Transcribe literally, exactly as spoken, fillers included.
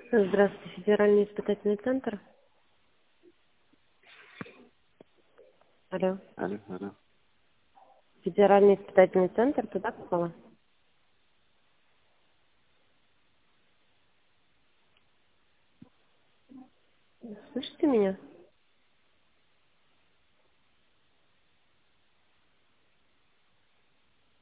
Здравствуйте, федеральный испытательный центр. Алло. Алло, алло. Федеральный испытательный центр, туда попала? Слышите меня?